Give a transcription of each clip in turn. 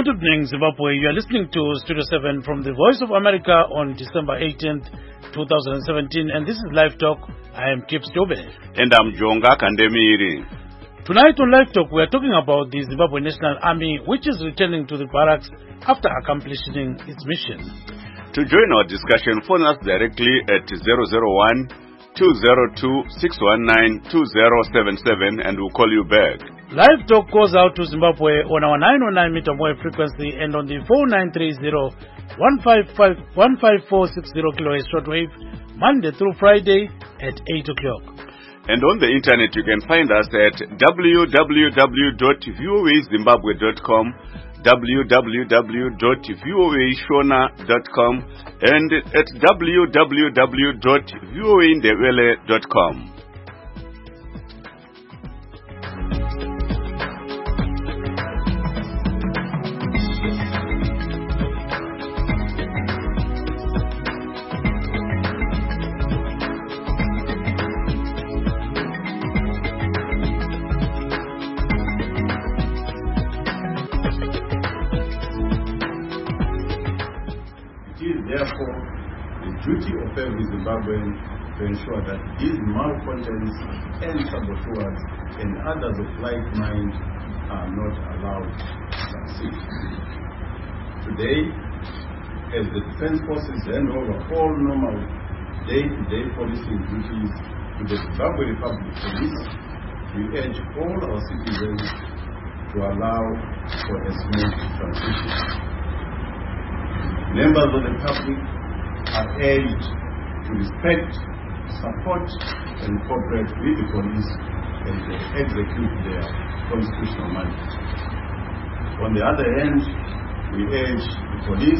Good evening, Zimbabwe. You are listening to Studio 7 from the Voice of America on December 18th, 2017, and this is Live Talk. I am Kip Stobe. And I'm Jonga Kandemiri. Tonight on Live Talk, we are talking about the Zimbabwe National Army, which is returning to the barracks after accomplishing its mission. To join our discussion, phone us directly at 001-202-619-2077 and we'll call you back. Live Talk goes out to Zimbabwe on our 909 meter wave frequency and on the 4930-15460 kilohertz shortwave, Monday through Friday at 8 o'clock. And on the internet, you can find us at www.voazimbabwe.com, www.voashona.com, and at www.voaindebele.com. Therefore, the duty of every Zimbabwean to ensure that these malcontents and saboteurs and others of like mind are not allowed to succeed. Today, as the Defense Forces hand over all normal day-to-day policing duties to the Zimbabwe Republic Police, we urge all our citizens to allow for a smooth transition. Members of the public are urged to respect, support, and cooperate with the police as they execute their constitutional mandate. On the other hand, we urge the police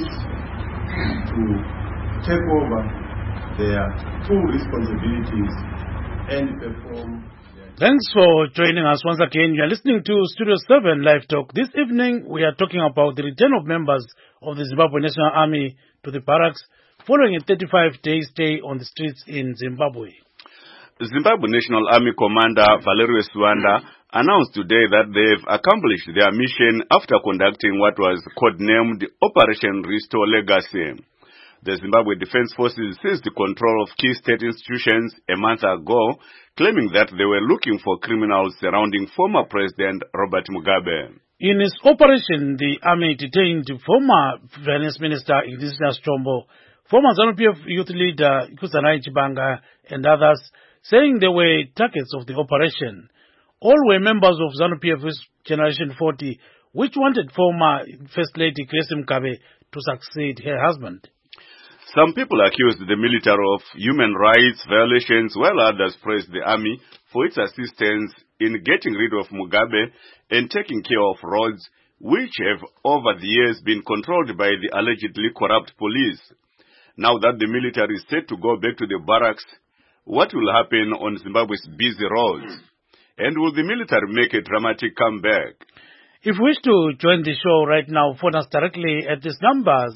to take over their full responsibilities and perform. Thanks for joining us once again. You are listening to Studio 7 Live Talk. This evening, we are talking about the return of members of the Zimbabwe National Army to the barracks following a 35-day stay on the streets in Zimbabwe. The Zimbabwe National Army Commander Valerio Suanda announced today that they've accomplished their mission after conducting what was codenamed Operation Restore Legacy. The Zimbabwe Defense Forces seized control of key state institutions a month ago, claiming that they were looking for criminals surrounding former President Robert Mugabe. In its operation, the army detained former Finance Minister Ignatius Chombo, former ZANU-PF youth leader Kusanai Chibanga, and others, saying they were targets of the operation. All were members of ZANU-PF's Generation 40, which wanted former First Lady Grace Mugabe to succeed her husband. Some people accused the military of human rights violations, while others praised the army for its assistance in getting rid of Mugabe and taking care of roads, which have over the years been controlled by the allegedly corrupt police. Now that the military is set to go back to the barracks, what will happen on Zimbabwe's busy roads? And will the military make a dramatic comeback? If you wish to join the show right now, phone us directly at this number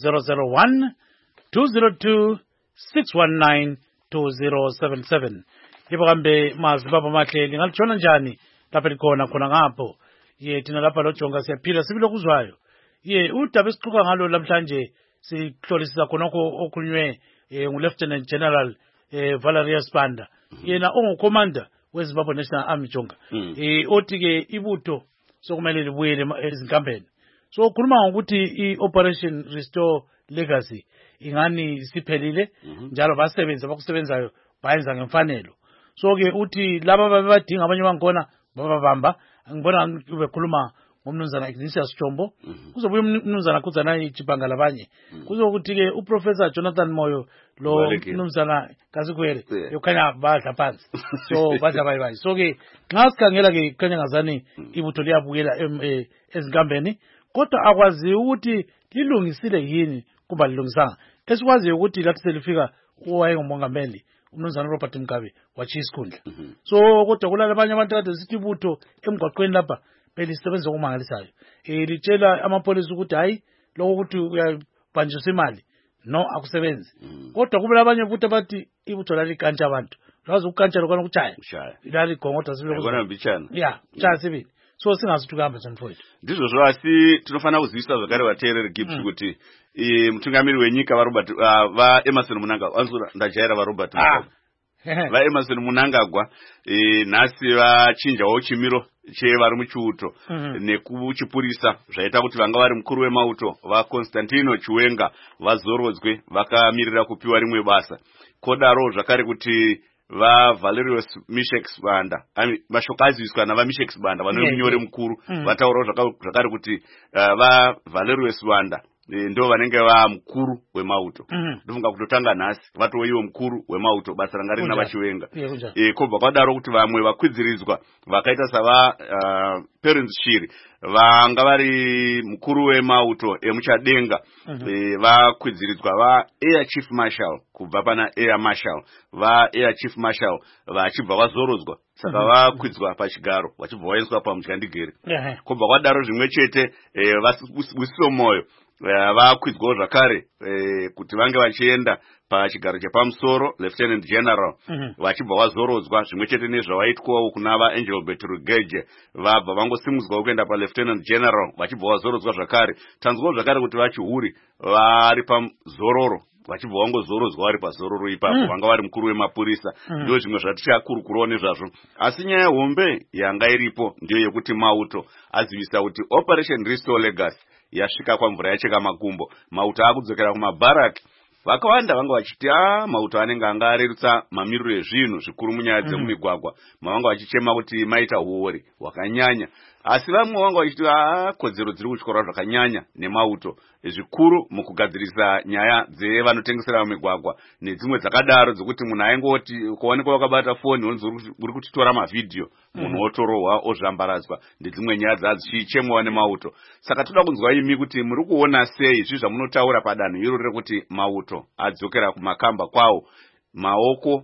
001-202-619-2077. Ibakambe maZimbabwe mahleli ngalitshona njani lapha likhona khona ngapho. Ye thina lapha lo Jonga siyaphila sibilo kuzwayo. Ye udaba esixoxa ngalo namhlanje sihlolisisa khonokho okhulunywe ngu-Lieutenant General Valerio Suanda. Yena ongucommander weZimbabwe National Army Jonga. Othi ke ibutho sokumele libuyele ezinkambeni. So ukhuluma ngokuthi i-Operation Restore Legacy ingani siphelile njalo basebenza abakusebenzayo bayenza ngemfanelo. So ke uthi laba babadinga abanye bangkhona bababamba ngibona ubekhuluma ngomnumzana Ignatius Chombo kuzobuya umnumzana Kudzanai Chibanga labanye kuzokuthi ke uprofessor Jonathan Moyo lo mnumzana Kasikwere yokhanya badla phansi so badla bayibayi. So ke nxa sikhangela ke khanya ngazani ibutho liyabuyela ezinkambeni kodwa akwazi ukuthi lilungisile yini kuba lilungisanga. Esikwazi ukuthi lathi selifika owayengumongameli umnumzana Robert Mugabe wachi isikhundla. So kodwa kulala abanye abantu kade sithi ibutho emgwaqweni lapha belisebenza okumangalisayo. Litshela amapolisi ukuthi hayi lokho ukuthi uyabanjiswa imali no akusebenzi. Kodwa kubula abanye futhi abathi ibutho lalikantsha abantu. Lazi ukukantsha lokho ukutshaya. Ilali gongoda sibe kona bichana. Yeah, chaya sibili. so singazi kuti kuyamba chani for it. Ndizvozvo asi tinofana kuzivisa zvakare vateereri Gibbs kuti mutungamiri wenyika vaEmerson Mnangagwa ndajaira vaRobert vaEmerson Mnangagwa nhasi vachinjawo chimiro chevari muchiuto nekuchipurisa zvaita kuti vanga vari mukuru wemauto vaConstantino Chiwenga vazorodzwe vakamirira kupiwa rimwe basa. Kodaro zvakare kuti vaValerius Misheks Banda mashoko aziviswa navaMisheks Banda vanomunyore mukuru vataurawo zvakare kuti vaValerius Banda ndo vanenge mukuru wemauto. Ndofunga kutotanga nhasi vatoiwo mukuru wemauto basa ranga rina vaChiwenga. Kobva kwadaro kuti vamwe vakwidziridzwa vakaita sava Parents Shiri vanga vari mukuru wemauto emuchadenga vakwidziridzwa vaAir Chief Marshal kubva pana Air Marshal vaAir Chief Marshal vachibva vazorodzwa saka vakwidzwa pachigaro vachibva vaiswa pamuchandigere. Kobva kwadaro zvimwe chete Busiso Moyo vakwidzwawo zvakare kuti vange vachienda pachigaro chepamusoro Lieutenant General vachibva vazorodzwa zvimwe chete nezvavaitwawo kuna vaEngelbert Rugeje vabva vangosimudzwawo kuenda paLieutenant General vachibva vazorodzwa zvakare. Tanzwawo zvakare kuti vachihuri vari pazororo vachibva vangozorodzwa vari pazororo ipapo vanga vari mukuru wemapurisa. Ndio zvimwe zvatichakurukurawo nezvazvo, asi nyaya hombe yanga iripo ndiyo yekuti mauto azivisa kuti Operation Restore Legacy yasvika kwamvura yacheka makumbo. Mauto akudzokera kumabharaki. Vakawanda vanga vachiti mauto anenge anga arerutsa mamiriro ezvinhu zvikuru munyaya dzemumigwagwa mavanga vachichema kuti maita huori hwakanyanya, asi vamwe vanga vachiti kodzero dziri kutyora zvakanyanya nemauto zvikuru mukugadzirisa nyaya dzevanotengesera mumigwagwa nedzimwe dzakadaro dzokuti munhu aingoti kuonekwa wakabata foni uri kutitora mavhidhiyo munhu otorohwa ozvambaradzwa nedzimwe nyaya dzadzichichemwa nemauto. Saka toda kunzwa imi kuti muri kuona sei izvi zvamunotaura padanho iro rekuti mauto adzokera kumakamba kwawo, maoko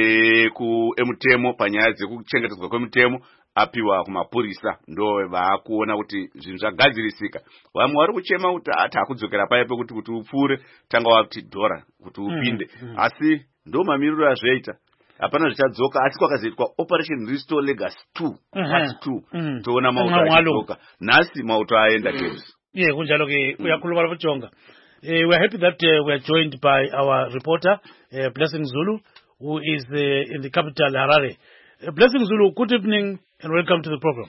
emutemo panyaya dzekuchengetedzwa kwemutemo apiwa kumapurisa, ndo vakuona kuti zvinhu zvagadzirisika. Vamwe vari kuchema kuti hakudzokera paya pekuti upfure tanga wati dhora kuti upinde, asi ndo mamiriro azvaita hapana zvichadzoka. Asi kwakazoitwa Operation Restore Legacy 2 part 2 toona mauto achidzoka. Nhasi mauto aenda Gibbs. Kunjalo ke uyakhuluma lapho. We are happy that we are joined by our reporter Blessing Zulu, who is in the capital Harare. Blessing Zulu, good evening and welcome to the program.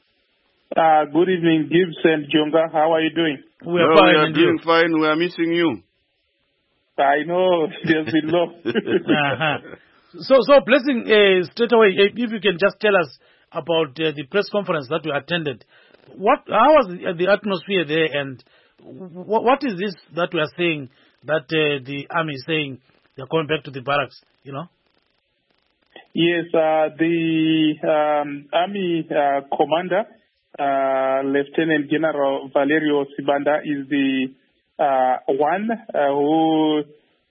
Good evening, Gibbs and Jonga. How are you doing? We are fine. We are doing fine. We are missing you. I know. There's been low. So Blessing, straight away, if you can just tell us about the press conference that you attended. How was the atmosphere there, and what is this that we are saying that the army is saying they're going back to the barracks, Yes, the army commander, Lieutenant General Valerio Sibanda, is the one who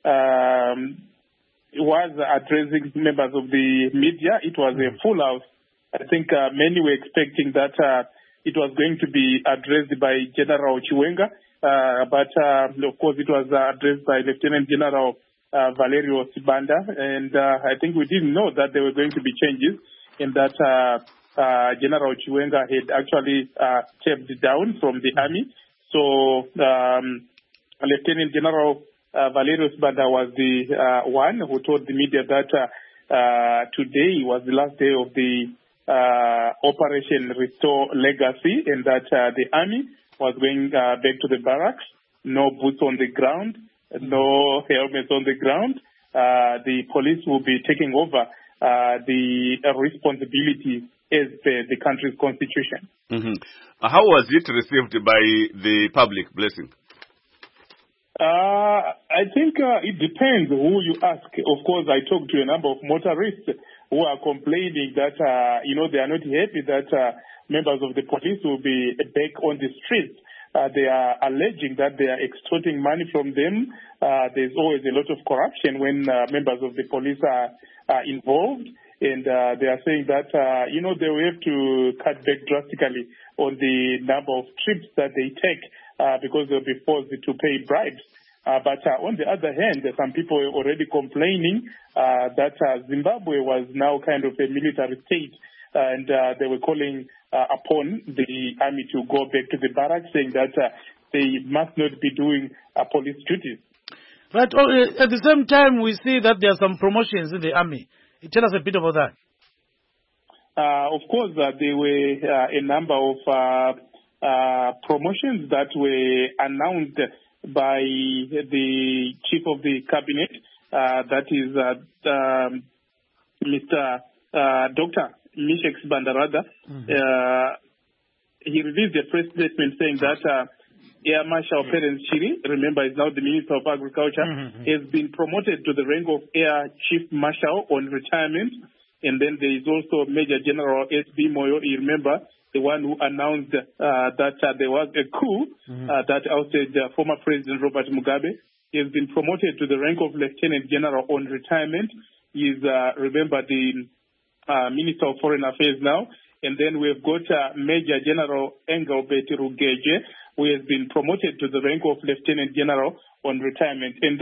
was addressing members of the media. It was a full house. I think many were expecting that it was going to be addressed by General Chiwenga, but of course it was addressed by Lieutenant General Valerio Sibanda, and I think we didn't know that there were going to be changes in that General Chiwenga had actually stepped down from the army. So Lieutenant General Valerio Sibanda was the one who told the media that today was the last day of the Operation Restore Legacy, and that the army was going back to the barracks. No boots on the ground, no helmets on the ground. The police will be taking over the responsibility as per the country's constitution. How was it received by the public, Blessing? I think it depends who you ask. Of course, I talked to a number of motorists who are complaining that, they are not happy that members of the police will be back on the streets. They are alleging that they are extorting money from them. There's always a lot of corruption when members of the police are involved. And they are saying that, they will have to cut back drastically on the number of trips that they take because they'll be forced to pay bribes. But on the other hand, some people are already complaining that Zimbabwe was now kind of a military state and they were calling upon the army to go back to the barracks, saying that they must not be doing police duties. Right. At the same time, we see that there are some promotions in the army. Tell us a bit about that. Of course, there were a number of promotions that were announced by the chief of the cabinet, that is Mr. Dr. Mishex Bandarada. He released a press statement saying that Air Marshal Perence Chiri, remember is now the Minister of Agriculture, has been promoted to the rank of Air Chief Marshal on retirement. And then there is also Major General S.B. Moyo, you remember, the one who announced that there was a coup that ousted former President Robert Mugabe. He has been promoted to the rank of Lieutenant General on retirement. He is, remember, the Minister of Foreign Affairs now. And then we've got Major General Engelbert Rugeje, who has been promoted to the rank of Lieutenant General on retirement. And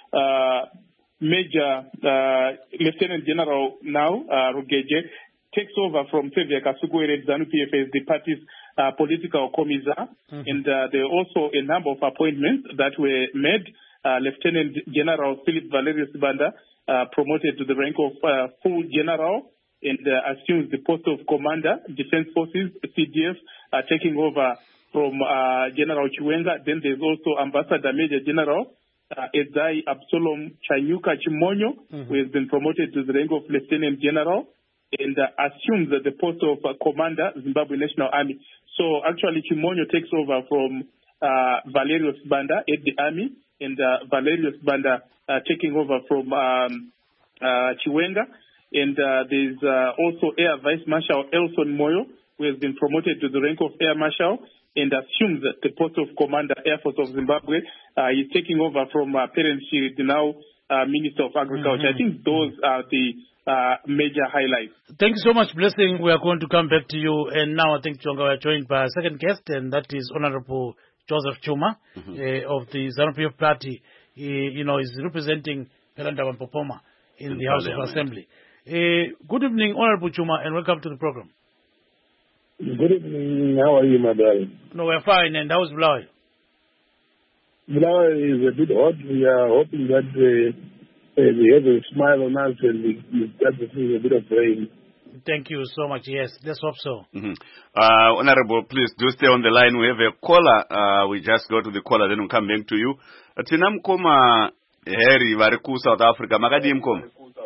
Major Lieutenant General now, Rugeje, takes over from Fevia Kasukuere ZANU-PF as the party's political commissar. And there are also a number of appointments that were made. Lieutenant General Philip Valerius Banda, promoted to the rank of full general, and assumes the post of Commander, Defense Forces, CDF, taking over from General Chiwenga. Then there's also Ambassador Major General Ezai Absalom Chanyuka Chimonyo, who has been promoted to the rank of Lieutenant General and assumes the post of Commander, Zimbabwe National Army. So actually Chimonyo takes over from Valerius Banda at the Army, and Valerius Banda taking over from Chiwenga. And there's also Air Vice Marshal Elson Moyo, who has been promoted to the rank of Air Marshal and assumes the post of Commander, Air Force of Zimbabwe. He's taking over from Perence Chiri, the now Minister of Agriculture. I think those are the major highlights. Thank you so much, Blessing. We are going to come back to you. And now I think, Chonga, we are joined by a second guest, and that is Honorable Joseph Chuma of the ZANU-PF party. He, is representing Pelanda Wampopoma in the House of Assembly. Good evening, Honorable Chuma, and welcome to the program. Good evening. How are you, my darling? No, we're fine. And how's Bulawayo? Bulawayo is a bit hot. We are hoping that we have a smile on us and we start to see a bit of rain. Thank you so much. Yes, let's hope so. Honorable, please do stay on the line. We have a caller. We just go to the caller, then we'll come back to you. Tina mkoma Harry variku South Africa. Magadi mkoma.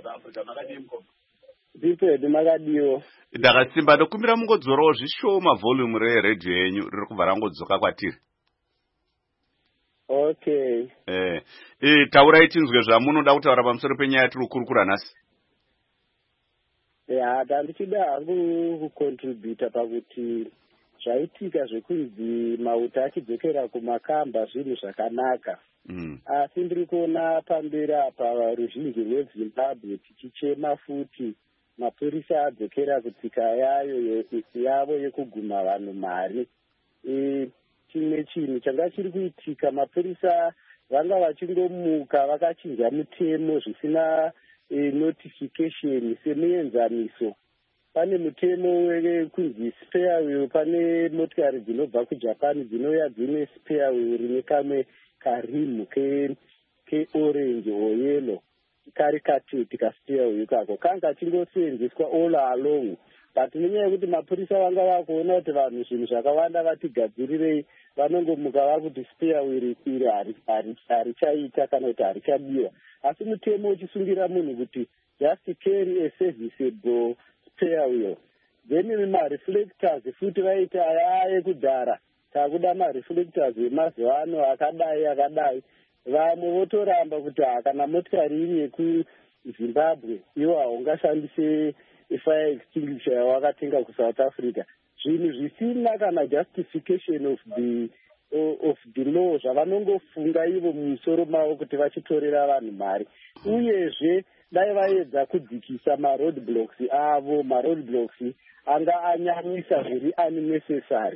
Ndipedi magadiyo. Ndakasimba ndokumbira mungodzorowo zvishoma volume reredio yenyu riri kubva rangodzoka kwatiri. Okay. Taurai tinzwe zvamunoda kutaura pamusoro penyaya yatiri kukurukura nhasi. Tandichida hangu kucontributa pakuti zvaitika zvekunzi mauta achidzokera kumakamba zvinhu zvakanaka. Asi ndiri kuona pamberi apa ruzhinji rweZimbabwe tichichema futi mapurisa adzokera kutsika yavo yekuguma vanhu mari. Chimwe chinhu changa chiri kuitika, mapurisa vanga vachingomuka vakachinja mutemo zvisina notification semuenzaniso. Pane mutemo wekunzi spare wheel, pane motikari dzinobva kuJapan dzinouya dzine spare wheel rine kamwe karimu ke-orange or yellow, kari katete ka-spare wheel kako kanga chingosenzeswa all along. But nenyaya yekuti mapurisa vanga vakuona kuti vanhu zvinhu zvakawanda vatigadzirirei, vanongomuka vakuti spare wheel iri harichaita kana kuti harichadiwa. Asi mutemo uchisungira munhu kuti just carry a serviceable spare wheel. Then ma-reflectors futi vaita yekudhara takuda ma-reflectors emazuva ano akadai. Vamwe votoramba kuti kana motikari iri yekuZimbabwe iwo haungashandise fire extinguisher yawakatenga kuSouth Africa. Zvinhu zvisina kana justification of the law zvavanongofunga ivo mumusoro mavo kuti vachitorera vanhu mari. Uyezve dai vaedza kudzikisa maroadblocks avo, maroadblocks anga anyanyisa zviri unnecessary.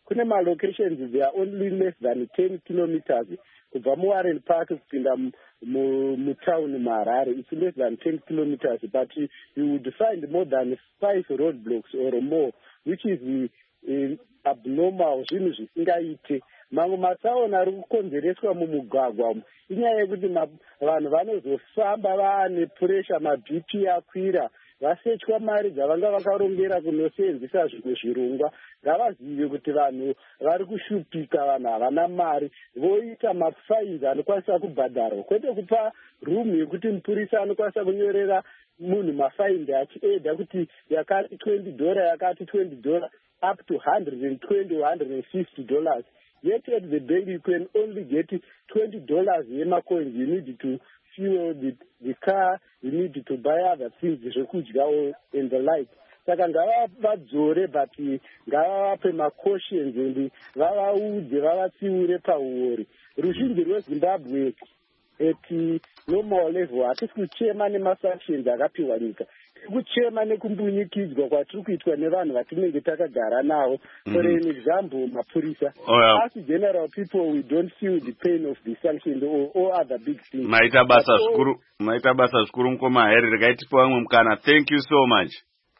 kune malocations they are only less than 10 kilometers kubva muWarren Park kupinda mutown muHarare. It's less than 10 kilometers, but you would find more than 5 roadblocks or more, which is abnormal. Zvinhu zvisingaite. Mamwe matsaona ari kukonzereswa mumugwagwa inyaya yekuti vanhu vanozofamba vaane pressure, mabp akwira, vasechwa mari dzavanga vakarongera kunosenzesa zvimwe zvirongwa. Ngavazive kuti vanhu vari kushupika, vanhu havana mari, voita mafines anokwanisa kubhadharwa, kwete kupa room yekuti mupurisa anokwanisa kunyorera munhu mafine achiedha kuti yakati $20, yakati $20, up to $120 or $150. Yet at the bank you can only get $20 yema coins. You need to fuel the car, you need to buy other things, and the like. Saka ngavadzore, but ngavape macautions and vavaudze, vavatsiure pauori. Ruzhinji rweZimbabwe at normal level hatisi kuchema nemasanctions akapiwa nyika, kuchema nekumbunyikidzwa kwatiri kuitwa nevanhu vatinenge takagara navo. For an example, mapurisa. As general people, we don't feel the pain of the sanctions or other big things. Maita basa zvikuru Mukoma Harry, rekaitipa vamwe mukana. Thank you so much.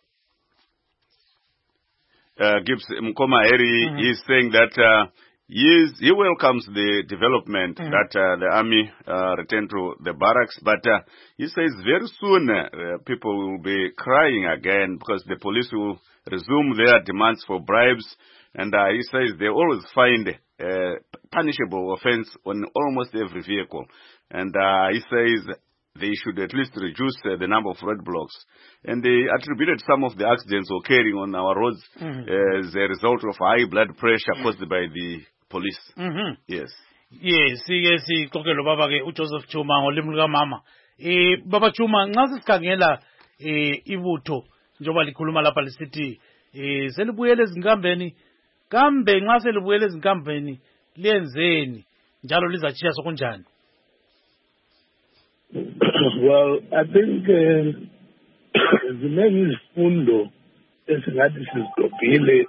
Gibbs Mukoma Harry is saying that he welcomes the development that the army return to the barracks, but he says very soon people will be crying again because the police will resume their demands for bribes, and he says they always find punishable offense on almost every vehicle, and he says they should at least reduce the number of roadblocks. And they attributed some of the accidents occurring on our roads as a result of high blood pressure caused by the police. Yes. Yes, kokelo baba ke uJoseph Chuma ngolimi lika mama. Baba Chuma nxa sikhangela ibutho njoba likhuluma lapha lisithi selibuyele ezinkambeni, kambe nxa selibuyele ezinkambeni lenzeni njalo lizachiya sokunjani? Well, I think zinengi izifundo esingathi sizigqobhile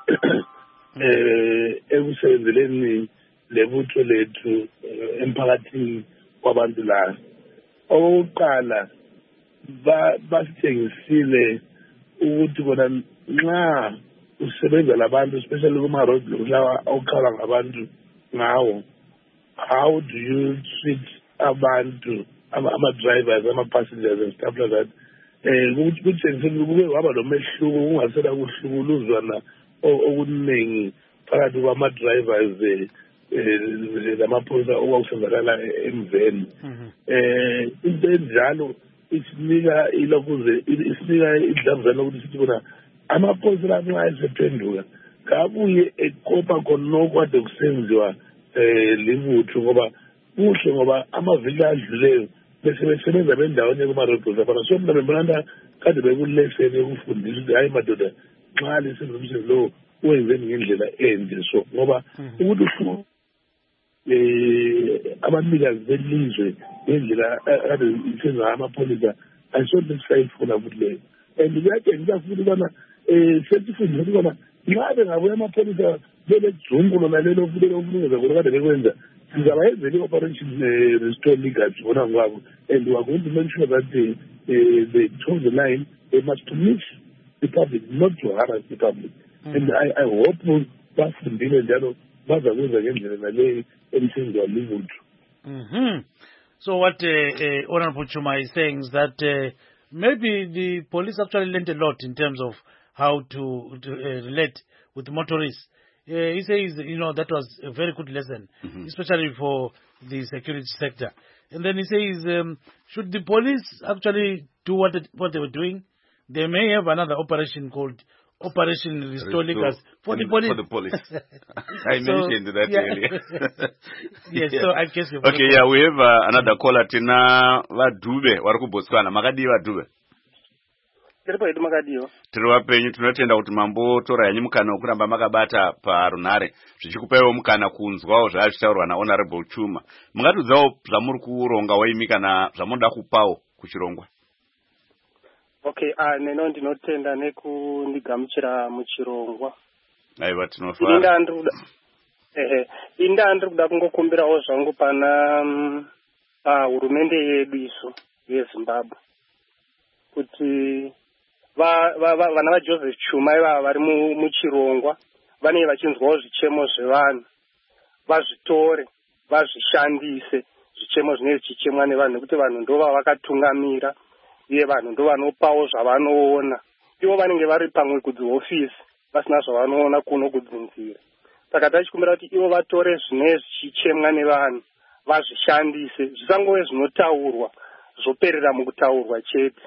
ekusebenzeleni lebutho lethu emphakathini kwabantu la. Okokuqala basithengisile ukuthi bona nxa usebenza labantu, especially kuma roadblocks lawa okuqala ngabantu ngawo, how do you treat abantu, ama-drivers, ama-passengers and stuff like that. Kuthengisile kube waba lomehluko, kungasela kuhlukuluzwana okuningi phakathi kwama-drivers lamaphoyisa okwakusenzakala emveni. Into enjalo isinika ilokuze isinika idlamzana ukuthi sithi bona amaphoyisa lapho nxa esephenduka kabuye ekopa khonokho kade kusenziwa libutho, ngoba kuhle ngoba amavili adluleyo bese besebenza bendawonye kuma-roadblocks afana. So mna bembonana kade bekuleseni ekufundisa ukuthi hayi madoda nxa lisenza umsebenzi lowo wenzeni ngendlela ende. So ngoba ukuthi abanikazi belizwe ngendlela kade isenza amapholisa ayisonto sisayifuna futhi leyo. And kuyatshengisa futhi ubana sesifundisa ukuthi ubana nxa bengabuya amapholisa belejungu lona lelo futhi lokulungeza khona kade bekwenza, sizabayenzela i-operation restore legacy bona ngwabo, and we are going to make sure that they toe the line. They must permit the public, not to harass the public. And I hope bafundile njalo bazakwenza ngendlela naleyo emsenzwa libutho. So what Honorable Chuma is saying is that maybe the police actually learned a lot in terms of how to relate with motorists. He says, that was a very good lesson, especially for the security sector. And then he says, should the police actually do what they were doing, they may have another operation called Operation Restore Legacy for the police. For the police. I mentioned that earlier. Yes, so I guess you. Okay, yeah, we have another caller. Tina Vadube, Waruku Botswana. Magadi Vadube. Tiriwa penyu tunotenda kuti mambo tora yanyu mukana wokuramba makabata parunare zvichikupawo mukana kunzwawo zvazvitaurwa naHonorable Chuma. Mungatudzawo zvamuri kuronga waimi kana zvamunoda kupawo kuchirongwa. Okay, neno ndinotenda nekundigamuchira muchirongwa. aiwa tinofara inda ndiri kuda kungokumbirawo zvangu pana hurumende yedu isu yezimbabwe kuti vana vaJoseph Chuma ivava vari muchirongwa vanenge vachinzwawo zvichemo zvevanhu vazvitore vazvishandise zvichemo zvinenge zvichichemwa nevanhu nekuti vanhu ndova vakatungamira uye vanhu ndo vanopawo zvavanoona ivo vanenge vari pamwe kudzihofisi vasina zvavanoona kuno kudzinzira saka tachikumbira kuti ivo vatore zvinenge zvichichemwa nevanhu vazvishandise zvisangove zvinotaurwa zvoperera mukutaurwa chete.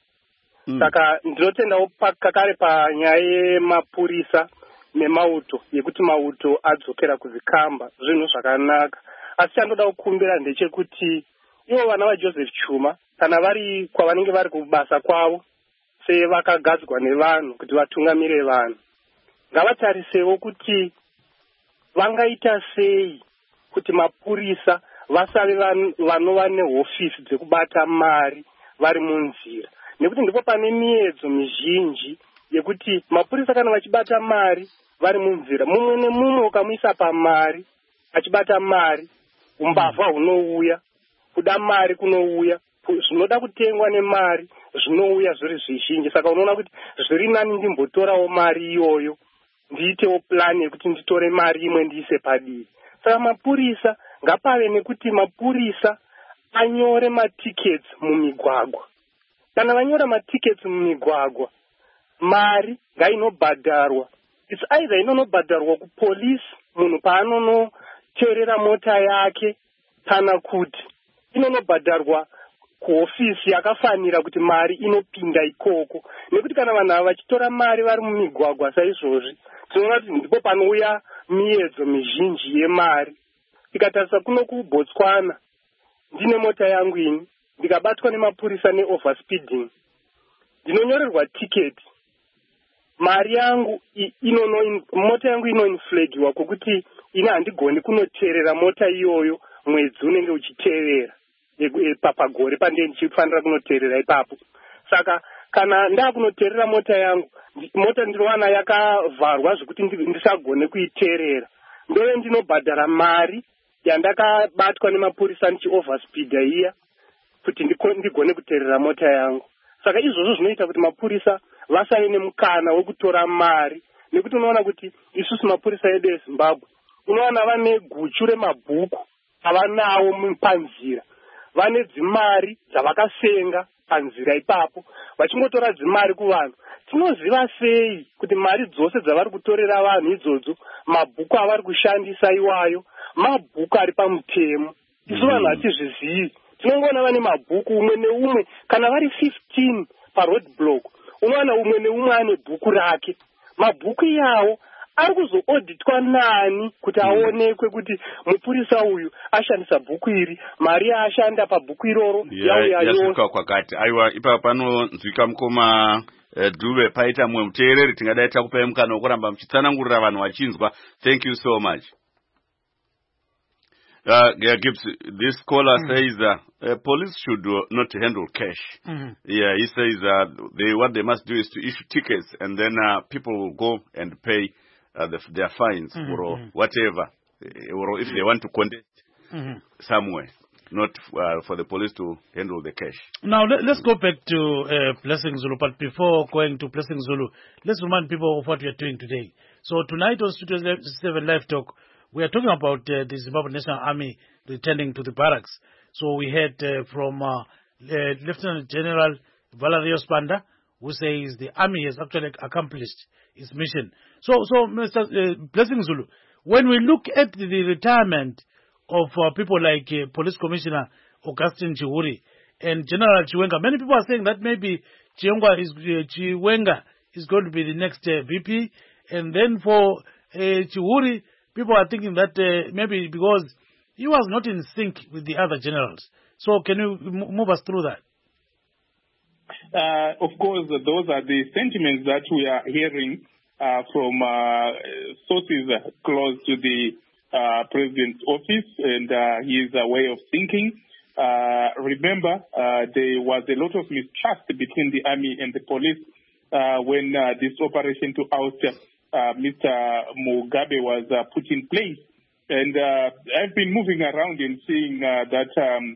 Saka ndinotendawo kakare panyaya yemapurisa nemauto yekuti mauto adzokera kuzvikamba zvinhu zvakanaka asi chandoda kukumbira ndechekuti ivo vana vaJoseph Chuma kana vari kwavanenge vari kubasa kwavo sevakagadzwa nevanhu kuti vatungamire vanhu ngavatarisewo kuti vangaita sei kuti mapurisa vasave vanova nehofisi dzekubata mari vari munzira nekuti ndipo pane miedzo mizhinji yekuti mapurisa kana vachibata mari vari munzira mumwe nemumwe ukamuisa pamari achibata mari umbavha hunouya kuda mari kunouya zvinoda kutengwa nemari zvinouya zviri zvizhinji saka unoona kuti zviri nani ndimbotorawo mari iyoyo ndiitewo plani yekuti nditore mari imwe ndiise padivi saka mapurisa ngapave nekuti mapurisa anyore matiketi mumigwagwa kana vanyora matiketi mumigwagwa mari ngainobhadharwa it's either inonobhadharwa kupolisi munhu paanonoteerera mota yake kana kuti inonobhadharwa kuhofisi yakafanira kuti mari inopinda ikoko nekuti kana vanhu ava vachitora mari vari mumigwagwa saizvozvi tinoona kuti ndipo panouya miedzo mizhinji yemari tikatarisa kuno kuBotswana ndine mota yangu ini ndikabatwa nemapurisa neoverspeeding ndinonyorerwa tiketi mari yangu mota yangu inoinflagiwa kwokuti ine handigoni kunoteerera mota iyoyo mwedzi unenge uchiteerera pagore pandee ndichifanira kunoteerera ipapo saka kana ndaakunoteerera mota yangu mota ndinowana yakavharwa zvekuti ndisagone kuiteerera ndove ndinobhadhara mari yandakabatwa nemapurisa ndichioverspeeda iya kuti ndigone kuteerera mota yangu saka izvozvo zvinoita kuti mapurisa vasave nemukana wekutora mari nekuti unoona kuti isusu mapurisa edu eZimbabwe unowana vane guchu remabhuku avanawo panzira vane dzimari dzavakasenga panzira ipapo vachingotora dzimari kuvanhu tinoziva sei kuti mari dzose dzavari kutorera vanhu idzodzo mabhuku avari kushandisa iwayo mabhuku ari pamutemo isu vanhu hatizvizivi tinongoona vane mabhuku umwe neumwe kana vari 15 paroad block unowana umwe neumwe ane bhuku rake mabhuku iyawo ari kuzoodhitwa nani kuti aonekwe kuti mupurisa uyu ashandisa bhuku iri mari yaashanda pabhuku iroro yauya yasvika kwakati aiwa ipapo panonzwika mukoma Dube paita mumwe muteereri tingadai takupai mukana wokuramba muchitsanangurira vanhu vachinzwa. Thank you so much. Gibbs, this caller says police should not handle cash. Yeah, he says what they must do is to issue tickets and then people will go and pay their fines or whatever, or if they want to contest somewhere, not for the police to handle the cash. Now, let's go back to Blessing Zulu, but before going to Blessing Zulu, let's remind people of what we are doing today. So tonight on Studio 7 Live Talk, we are talking about the Zimbabwe National Army returning to the barracks. So we heard from Lieutenant General Valerio Spanda, who says the army has actually accomplished its mission. So Mr. Blessing Zulu, when we look at the retirement of people like Police Commissioner Augustine Chiwuri and General Chiwenga, many people are saying that maybe Chiwenga is going to be the next VP, and then for Chiwuri, people are thinking that maybe because he was not in sync with the other generals. So can you move us through that? Of course, those are the sentiments that we are hearing from sources close to the president's office and his way of thinking. Remember, there was a lot of mistrust between the army and the police when this operation to oust Mr. Mugabe was put in place. And I've been moving around and seeing that,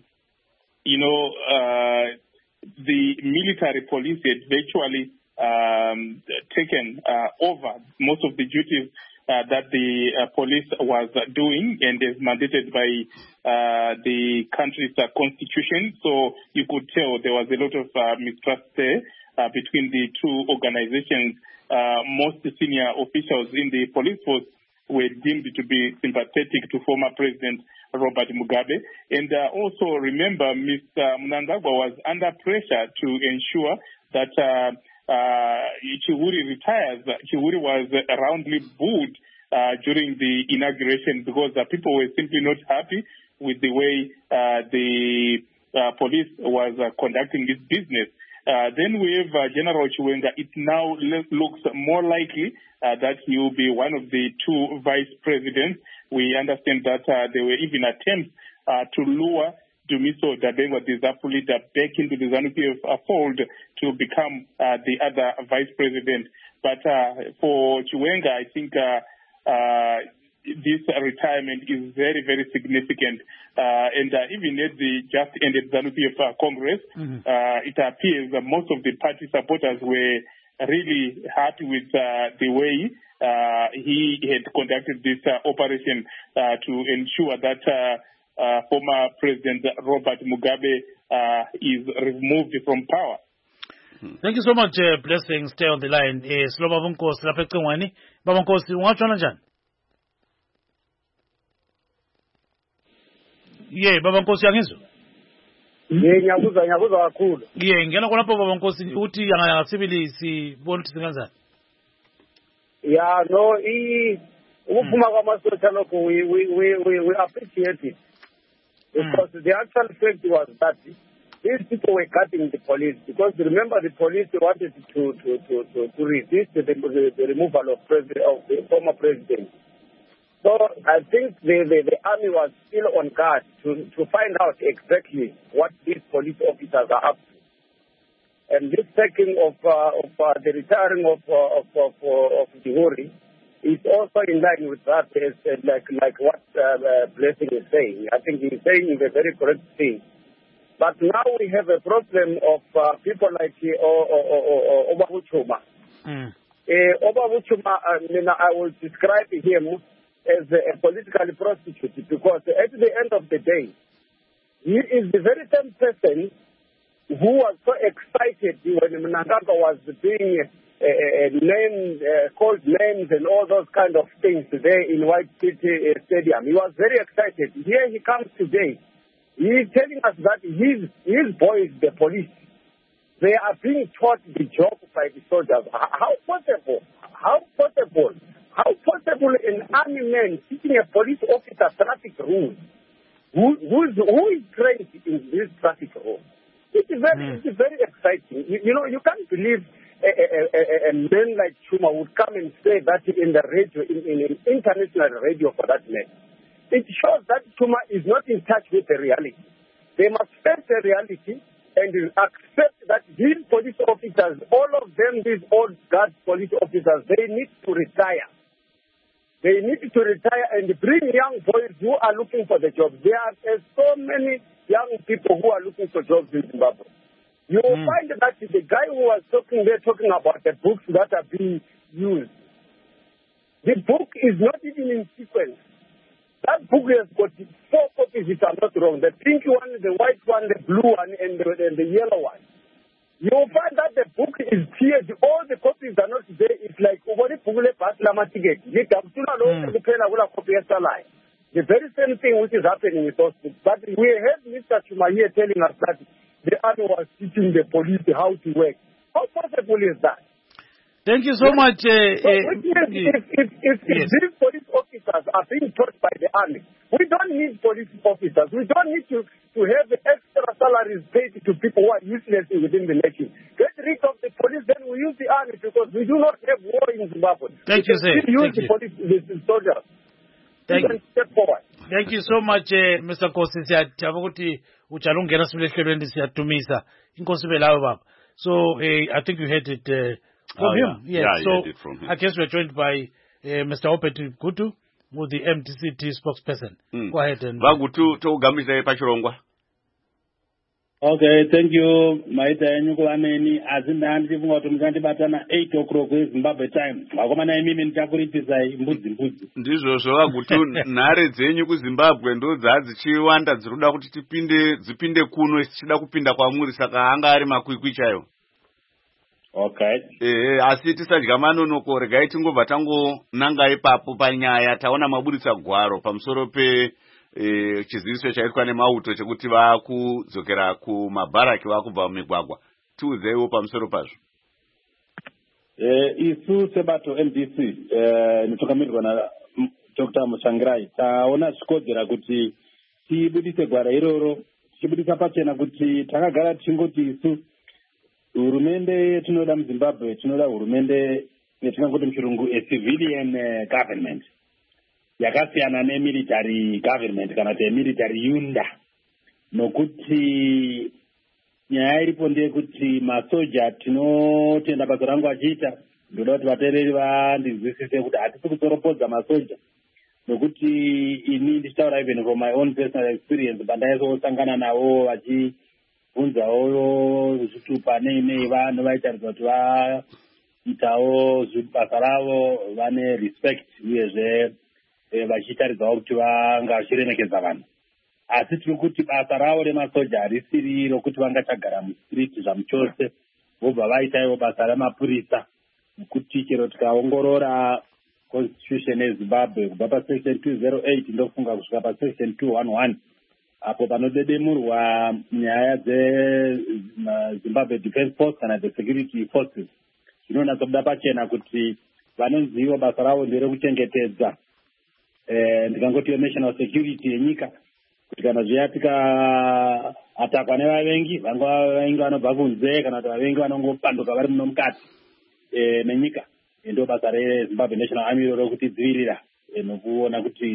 the military police had virtually taken over most of the duties that the police was doing, and is mandated by the country's constitution. So you could tell there was a lot of mistrust there between the two organizations. Most senior officials in the police force were deemed to be sympathetic to former President Robert Mugabe. And also remember, Mr. Mnangagwa was under pressure to ensure that Chiwuri retires. Chiwuri was roundly booed during the inauguration because people were simply not happy with the way the police was conducting this business. Then we have General Chiwenga. It now looks more likely that he will be one of the two vice presidents. We understand that there were even attempts to lure Dumiso Dabengwa Dizapulita back into the ZANU-PF fold to become the other vice president. But for Chiwenga, I think this retirement is very, very significant. And even at the just ended ZANU-PF Congress, it appears that most of the party supporters were really happy with the way he had conducted this operation to ensure that former President Robert Mugabe is removed from power. Thank you so much, Blessing. Stay on the line. Slow Baba Nkosi lapha ecingweni. Baba Nkosi, ungatshona njani? Baba Nkosi yangizwa? Ngiyakuzwa kakhulu. Ngena khonapho Baba Nkosi uthi yangasibili sibona ukuthi singanjani. Ukufuma kwamasosha lokho we appreciate it. Because the actual fact was that these people were cutting the police, because remember the police wanted to resist the removal of the former president. So I think the army was still on guard to find out exactly what these police officers are up to. And this taking of the retiring of Chiwuri is also in line with that, like what Blessing is saying. I think he's saying the very correct thing. But now we have a problem of people like Obabuchuma. Obabuchuma, I will describe him as a political prostitute, because at the end of the day, he is the very same person who was so excited when Mnangagwa was being named, called names and all those kind of things there in White City Stadium. He was very excited. Here he comes today. He is telling us that his boys, the police, they are being taught the job by the soldiers. How possible? How possible? How possible an army man teaching a police officer traffic rules? Who is trained in this traffic rules? It is very exciting. You can't believe a man like Chuma would come and say that in the radio, in an international radio for that matter. It shows that Chuma is not in touch with the reality. They must face the reality and accept that these police officers, all of them, these old guard police officers, they need to retire. They need to retire and bring young boys who are looking for the jobs. There are so many young people who are looking for jobs in Zimbabwe. You will find that the guy who was talking about the books that are being used. The book is not even in sequence. That book has got 4 copies, if I'm not wrong. The pink one, the white one, the blue one, and the yellow one. You will find that the book is tiered. All the copies are not there. It's like, the very same thing which is happening with us. But we heard Mr. Chuma here telling us that the army was teaching the police how to work. How possible is that? Thank you so much. If these police officers are being taught by the army, we don't need police officers. We don't need to have the extra salaries paid to people who are useless within the nation. Get rid of the police, then we use the army, because we do not have war in Zimbabwe. Thank you, sir. We use the police, the soldiers. Step forward. Thank you so much, Mr. Nkosi. Siyajabula ukuthi uchalungena sihlelweni siyatumisa. Inkosi belawe baba. So I think you heard it From him, yes. Yeah, so I did from him. I guess we're joined by Mr. Opet Gutu, with the MDCT spokesperson. Go ahead and... Vagutu tougambisa pachirongwa. Okay, thank you. Maita yenyu kuvaneni asi ndandifungwa kuti muchandibatana 8 o'clock weZimbabwe time. Vakomana imimi ndichakuripisai mbudzi. Ndizvozvo Vagutu, nhare dzenyu kuZimbabwe ndo dzadzichiwanda dzinoda kuti dzipinde kuno tichida kupinda kwamuri, saka anga ari makwikwi chayo. Okay. Asi tisadya manonoko, regai tingobva tangonanga ipapo panyaya. Taona maburitsa gwaro pamusoro pe chiziviso chaitwa nemauto chekuti vakudzokera kumabharaki vakubva mumigwagwa. Tiudzeiwo pamusoro pazvo. Isu sebato MDC nitokamirirwa na Dr. Mushangirai taona zvikodzera kuti tibudise gwara iroro, tichibudisa pachena kuti takagara tichingoti isu hurumende yetinoda muZimbabwe tinoda hurumende yatingangoti muchirungu a civilian government yakasiyana nemilitary government kana kuti military unda, nokuti nyaya iripo ndeyekuti masoja tinotenda basa rangu achiita. Ndoda kuti vateereri vandinzwisise kuti hatisi kutsoropodza masoja, nokuti ini ndichitaura even from my own personal experience pandaisosangana navo vachibvunzawo zvitupa nei vanhu vaitaridza kuti vaitawo basa ravo vane respect uyezve vachitaridzawo kuti vanga vachiremekedza vanhu. Asi tiri kuti basa ravo remasoja harisiri rokuti vangachagara mustriti zvamuchose vobva vaitaiwo basa remapurisa, nokuti chero tikaongorora constitution yeZimbabwe kubva pasection 208 ndofunga kusvika pasection 211 apo panodedemurwa nyaya dzeZimbabwe Defense Force kana the security forces, zvinonatsobuda pachena kuti vanonzivo basa ravo nderekuchengetedza ndikangoti national security yenyika, kuti kana zviya tikaatakwa nevavengi, vanga vavengi vanobva kunze kana kuti vavengi vanongopanduka vari muno mukati menyika, ndo basa reZimbabwe National Army roro kutidzivirira nokuona kuti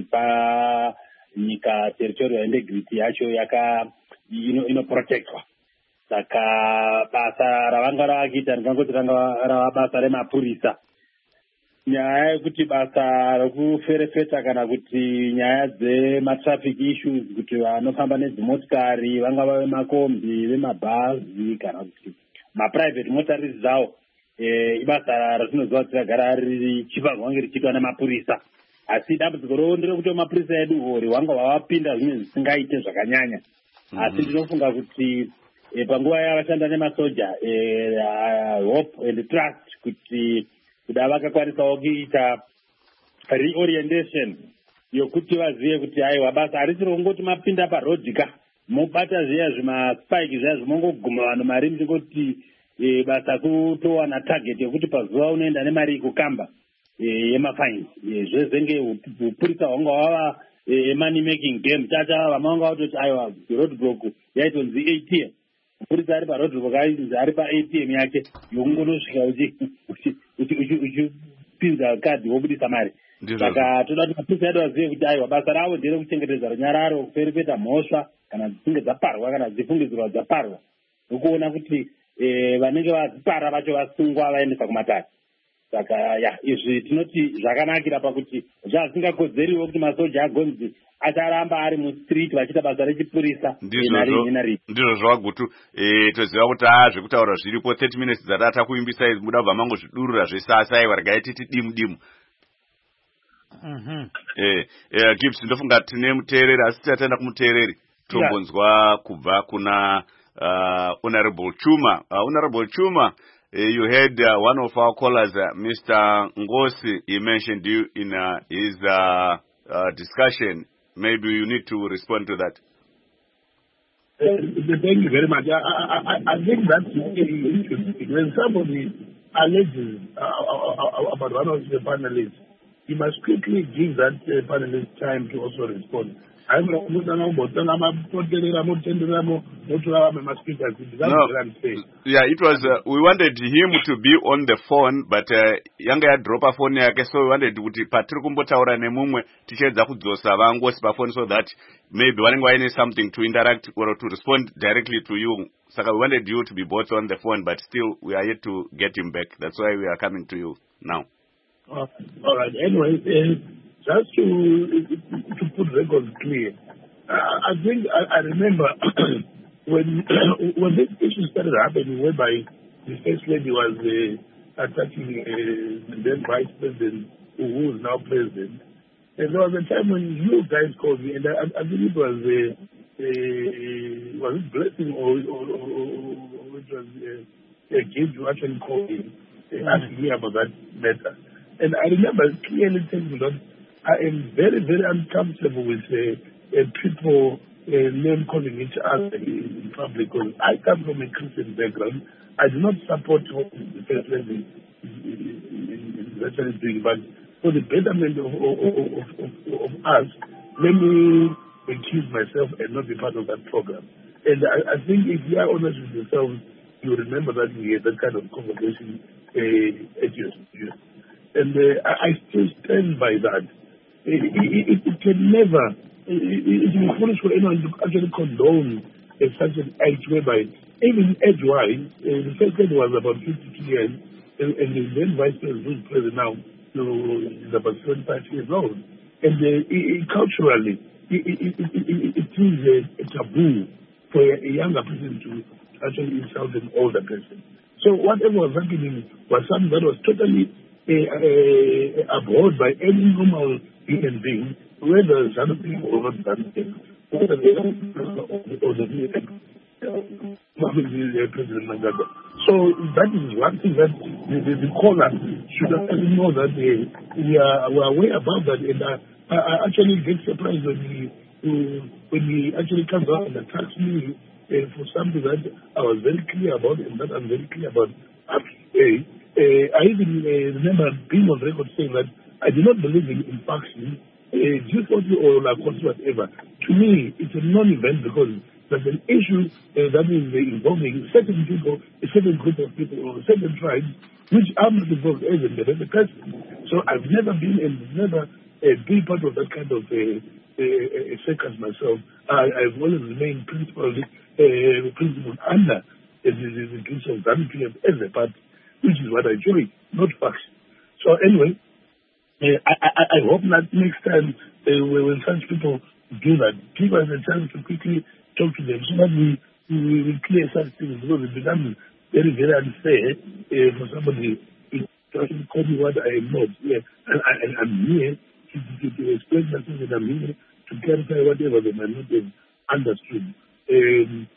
panyika territorial integrity yacho inoprotectwa. Saka basa ravanga ravakiita ndikangoti rava basa remapurisa. Nyaya yekuti basa rokuferefeta kana kuti nyaya dzematraffic issues, kuti vanofamba nedzimotikari vanga vave makombi vemabhazi kana kuti maprivate motaris dzawo, ibasa ratinoziva kuti ragara richifanirwa kunge richiitwa nemapurisa. Asi dambudziko rowo nderekuti mapurisa edu hori hwanga hwavapinda zvimwe zvisingaite zvakanyanya. Asi ndinofunga kuti panguva yavashanda nemasoja hope and trust kuti kuda vakakwanisawo kuita reorientation yokuti vazive kuti aiwa basa harisiri kungoti mapinda parodhika mobata zviya zvimaspike zviya zvimongoguma vanhu mari muchingoti basa kutowana target yokuti pazuva unoenda nemari kukamba yemafines. Zvezenge upurisa hwanga hwava money making game chacha vamanga vatoti aiwa roadblock yaitonzi ATM, mupurisa ari paroadblock ari paATM yake yokungonosvika uchipinza kadhi wobudisa mari. Saka toda kuti mapurisa edu vazive kuti aiwa basa ravo nderekuchengetedza runyararo, kuferefeta mhosva kana dzichinge dzaparwa kana dzifungidzirwa dzaparwa, nokuona kuti vanenge vazipara vacho vasungwa vaendesa kumatare. Saka izvi tinoti zvakanakira pakuti zvazingakodzeriwo kuti masoja agonzi acharamba ari mustreet vachiita basa rechipurisa. Ndizvo zvagutu. Toziva kuti zvekutaura zviripo 30 minutes dzatata kuimbisai muda kubva mangozvidurura zvesasa iwa regai titi dimu. Gibbs, ndofunga tine muteereri asi tataenda kumuteereri tombonzwa kubva kuna Honorable Chuma. Honorable Chuma, you heard one of our callers, Mr. Ngosi, he mentioned you in his discussion. Maybe you need to respond to that. Thank you very much. I think that's interesting. When somebody alleges about one of the panelists, you must quickly give that panelist time to also respond. I'm not Yeah, it was, we wanted him to be on the phone, but yanga ya drop a phone yake, so we wanted kuti patiri kumbotaura nemumwe tichedza kudzosa vangosi pa phone so that maybe wanenge waine something to interact or to respond directly to you. Saka we wanted you to be both on the phone, but still we are yet to get him back. That's why we are coming to you now. All right. Anyway, just to put records clear, I think I remember when this issue started happening, whereby the first lady was attacking the then vice president, who is now president. And there was a time when you guys called me, and I believe it was it Blessing or it was a gift to actually call me, asking me about that matter. And I remember clearly telling you that I am very, very uncomfortable with people name calling each other in public, because I come from a Christian background. I do not support what the first lady is actually doing, but for the betterment of us, let me accuse myself and not be part of that program. And I think if you are honest with yourselves, you remember that we had that kind of conversation at your studio. And I still stand by that. It can never, it is foolish for anyone to actually condone such an act whereby, even age-wise, the first lady was about 52 years, and the then vice president, who's president now, is about 75 years old. And culturally, it is a taboo for a younger person to actually insult an older person. So whatever was happening was something that was totally abhorred by any normal human being, whether something or not something, whether they or the President Nangagwa. So that is one thing that the caller should actually know, that we are way above that. And I actually get surprised when he actually comes out and attacks me for something that I was very clear about and that I'm very clear about up to today. I even remember being on record saying that I do not believe in faction, G40 or Lacoste, whatever. To me, it's a non-event, because there's an issue that is involving certain people, a certain group of people, or certain tribes, which I'm not involved as a person. So I've never been and never been part of that kind of a circus myself. I've always remained principled under the case of ZANU-PF as a party, which is what I join, not faction. So anyway, I hope that next time when such people do that, give us a chance to quickly talk to them, so that we clear such things, because it becomes very, very unfair for somebody to call me what I am not. Yeah. And I'm here to explain myself, and I'm here to clarify whatever they might not have understood. And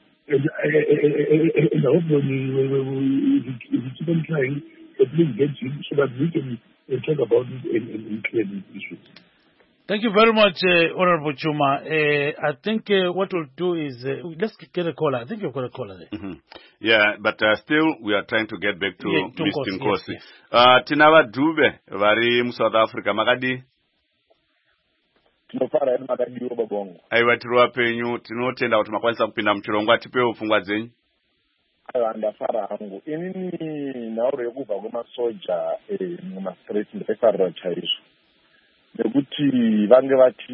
I hope when we keep on trying, at least get you, so that we can talk about it and clear these issues. Thank you very much, Honorable Chuma. I think what we'll do is, let's get a caller. I think you've got a caller there. Mm-hmm. Yeah, but still we are trying to get back to Mr. Nkosi. Yes. Tinava Dube, vari mu South Africa, makadi? Tinofara edu makadiwo babongo. Aiwa tiruwa penyu, tinotenda kuti makwanisa kupinda muchirongwa, atipewo pfungwa dzenyu. Aiwa ndafara hangu. Inini nhauro yekubva kwemasoja mumastreet ndaifarira chaizvo. Nekuti vange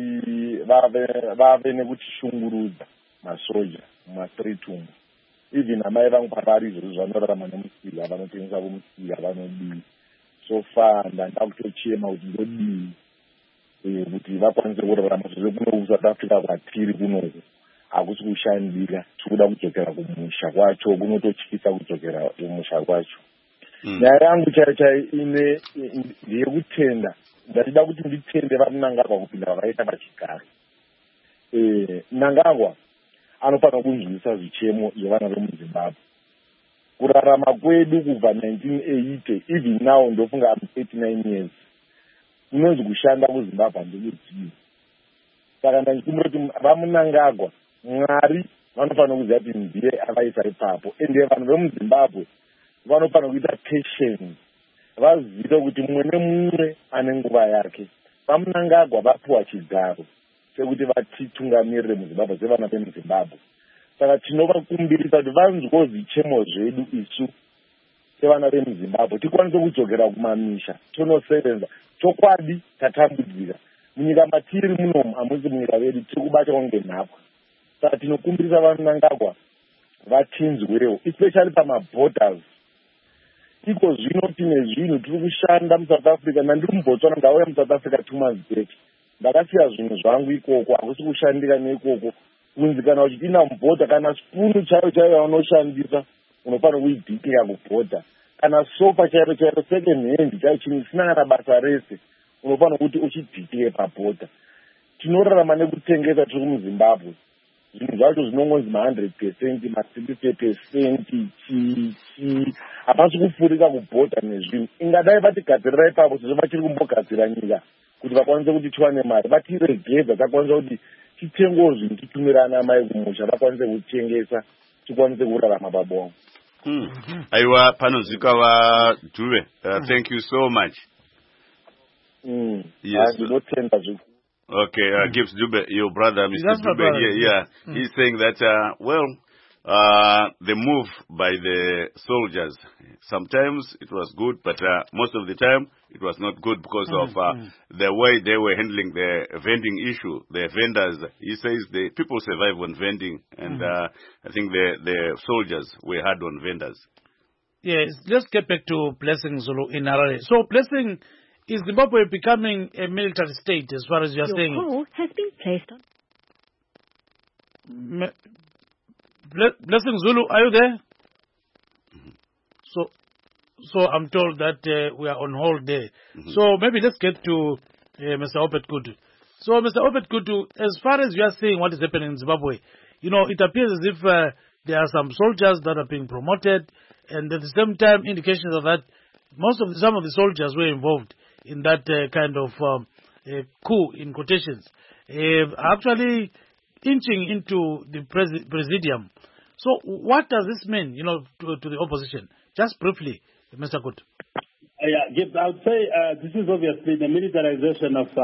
vave nekutishungurudza masoja mumastreet umu. Even amai vangu pavari izvozvo vanorarama nemusika, vanotengesa kumusika, vanodii. So far ndandakutochema kuti ndodii kuti vakwanise kurarama zvose kuno South Africa kwatiri kunoku hakusi kushandira, tikuda kudzokera kumusha kwacho, kunototyisa kudzokera kumusha kwacho. Nyaya yangu chaiyo ine ndeyekutenda, ndachida kuti nditende vaMnangagwa kupinda vakaita pachigaro. Mnangagwa anofanira kunzwisa zvichemo zvevana vemuZimbabwe. Kurarama kwedu kubva 1980, even now ndofunga I'm 39 years. Unonzi kushanda kuZimbabwe ndikudziva. Saka ndachikumbira kuti vaMnangagwa, Mwari vanofanira kuziva kuti ndiye avaisa ipapo. Ende vanhu vemuZimbabwe vanofanira kuita patience. Vazive kuti mumwe nemumwe ane nguva yake. VaMnangagwa vapiwa chigaro. sekuti vatitungamirire muzimbabwe sevana vemuzimbabwe. Saka tinovakumbirisa kuti vanzwewo zvichemo zvedu isu sevana vemuzimbabwe tikwanise kudzokera kumamisha tonosevenza. Chokwadi tatambudzika munyika matiri munomu, hamusi munyika vedu, tiri kubatawo ngenhapwa. Saka tinokumbirisa vanangagwa vachinzwewo, especially pamaborders. Iko zvino tine zvinhu tiri kushanda muSouth Africa. Nandiri muBotswana, ndauya muSouth Africa 2 months back. Ndakasiya zvinhu zvangu ikoko, hakusi kushandika neikoko. Kunzi kana uchipinda mubhodha, kana spunu chaiyo chaiyo yaunoshandisa unofanira kuidhikira kubhodha, kana sofa chaiyo chaiyo second hand chaiyo chisina kana basa rese unofanira kuti uchidhikire pabhodha. Tinorarama nekutengesa tiri muZimbabwe. Zvinhu zvacho zvinongonzi ma100%, ma60%, hapasi kufurika kubhodha nezvinhu. Ingadai vatigadzirira ipapo sezvo vachiri kumbogadzira nyika kuti vakwanise kuti tiwane mari, vatiregedza takwanisa kuti titengewo zvinhu titumira ana mai kumusha vakwanise kutengesa tikwanise kurarama pabongo. Aiwa, panozvika vaDhube. Thank you so much. Yes. Ndinotenda zvikuru. Okay, Gibbs Dube, your brother, Mr. Dube, he's saying that, the move by the soldiers, sometimes it was good, but most of the time it was not good because of the way they were handling the vending issue, the vendors. He says the people survive on vending, and I think the soldiers were hard on vendors. Yes, let's get back to Blessing Zulu in Harare. So, Blessing, is Zimbabwe becoming a military state as far as you are saying? Your call has been placed on. Blessing Zulu, are you there? So I'm told that we are on hold there. So maybe let's get to Mr. Obed Kutu. So Mr. Obed Kutu, as far as you are seeing what is happening in Zimbabwe, you know, it appears as if there are some soldiers that are being promoted, and at the same time indications of that some of the soldiers were involved in that kind of coup, in quotations, actually inching into the presidium. So what does this mean, you know, to the opposition? Just briefly, Mr. Kut. Gibbs, I would say this is obviously the militarization of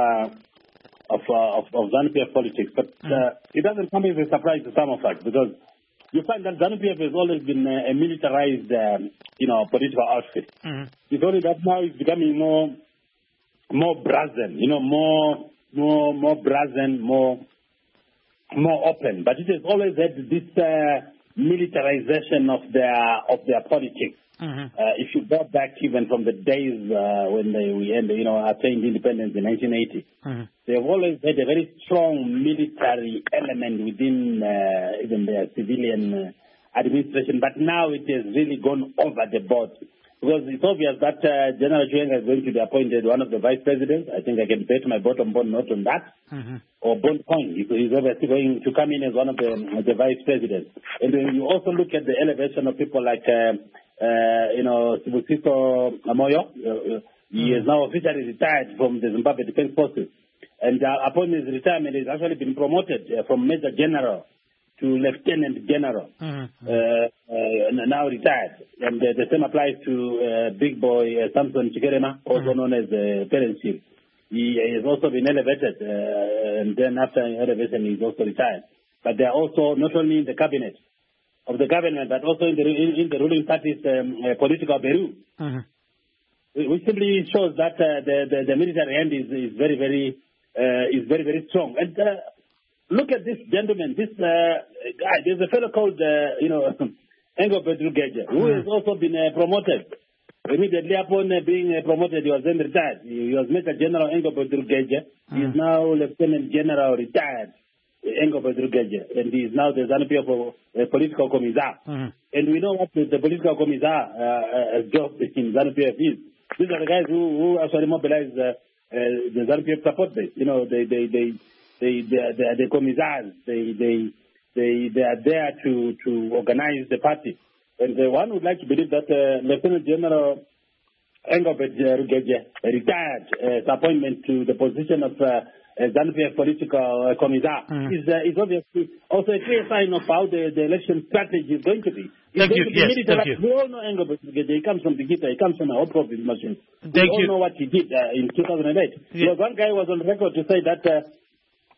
ZANU-PF politics, but it doesn't come as a surprise to some of us, because you find that ZANU-PF has always been a militarized, political outfit. It's only that now it's becoming more brazen, more brazen, more open. But it has always had this militarization of their politics. If you go back even from the days when we attained independence in 1980, they have always had a very strong military element within even their civilian administration. But now it has really gone over the board. Because it's obvious that General Chiwenga is going to be appointed one of the vice presidents. I think I can bet my bottom bond not on that. Or bond coin. He's obviously going to come in as one of the vice presidents. And then you also look at the elevation of people like, Sibusiso Amoyo. He is now officially retired from the Zimbabwe Defense Forces. And upon his retirement, he's actually been promoted from Major General to Lieutenant General, now retired. And the same applies to big boy Samson Chikerema, also known as Parent Chief. He has also been elevated, and then after elevation, he's also retired. But they are also not only in the cabinet of the government, but also in the ruling party's political bureau, which simply shows that the military hand is very, very strong. And look at this gentleman, this guy. There's a fellow called, Engelbert Rugeja, who has also been promoted. Immediately upon being promoted, he was then retired. He was Major General Engelbert Rugeja. He is now Lieutenant General retired, Engelbert Rugeja, and he is now the ZANU-PF political commissar. And we know what the political commissar job in ZANU-PF is. These are the guys who actually mobilize the ZANU-PF support base. They are the commissars. They are there to organize the party. And one would like to believe that Lieutenant General Engelbert Rugeja retired his appointment to the position of ZANU-PF political commissar is obviously also a clear sign of how the election strategy is going to be. Thank you. Yes, thank you. We all know Engelbert Rugeja. He comes from the Gita. He comes from our province machine. We all know what he did in 2008. Yes. Because one guy was on record to say that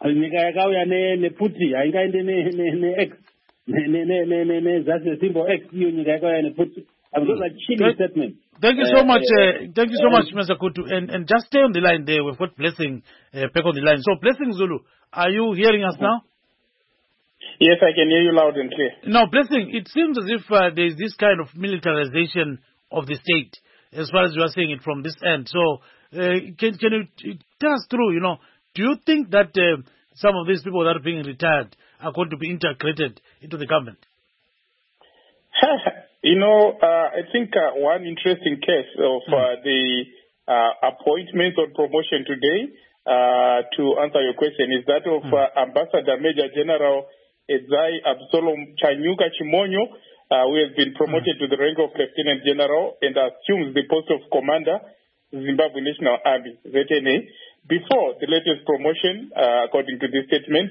nyika yakauya nepfuti haingaende neX nezasi symbol X iyo nyika yakauya nepfuti. Those are chilling statements. Thank you so much. Thank you so much, Mr. Kutu. And just stay on the line there. We've got Blessing back on the line. So, Blessing Zulu, are you hearing us now? Yes, I can hear you loud and clear. Now, Blessing, it seems as if there's this kind of militarization of the state, as far as you are saying it from this end. So, can you tell us through, do you think that some of these people that are being retired are going to be integrated into the government? I think one interesting case of the appointment or promotion today, to answer your question, is that of Ambassador Major General Edzai Absalom Chanyuka Chimonyo, who has been promoted to the rank of Lieutenant General and assumes the post of Commander, Zimbabwe National Army, ZNA. Before the latest promotion, according to this statement,